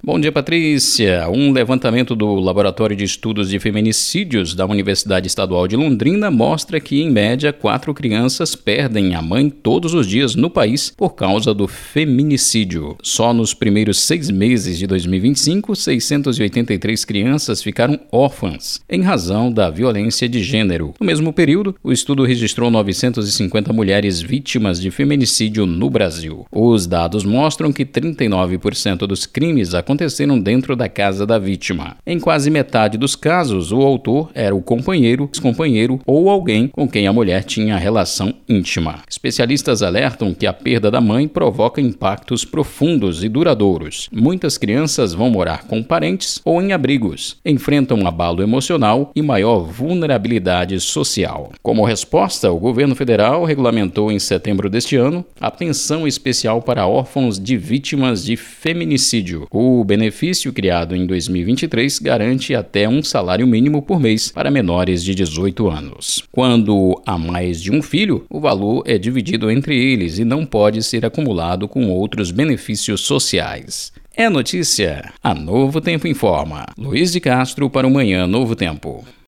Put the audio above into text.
Bom dia, Patrícia. Um levantamento do Laboratório de Estudos de Feminicídios da Universidade Estadual de Londrina mostra que, em média, 4 crianças perdem a mãe todos os dias no país por causa do feminicídio. Só nos primeiros 6 meses de 2025, 683 crianças ficaram órfãs em razão da violência de gênero. No mesmo período, o estudo registrou 950 mulheres vítimas de feminicídio no Brasil. Os dados mostram que 39% dos crimes aconteceram dentro da casa da vítima. Em quase metade dos casos, o autor era o companheiro, ex-companheiro ou alguém com quem a mulher tinha relação íntima. Especialistas alertam que a perda da mãe provoca impactos profundos e duradouros. Muitas crianças vão morar com parentes ou em abrigos, enfrentam um abalo emocional e maior vulnerabilidade social. Como resposta, o governo federal regulamentou em setembro deste ano a pensão especial para órfãos de vítimas de feminicídio. O benefício, criado em 2023, garante até um salário mínimo por mês para menores de 18 anos. Quando há mais de um filho, o valor é dividido entre eles e não pode ser acumulado com outros benefícios sociais. É notícia. A Novo Tempo informa. Luiz de Castro para o Manhã Novo Tempo.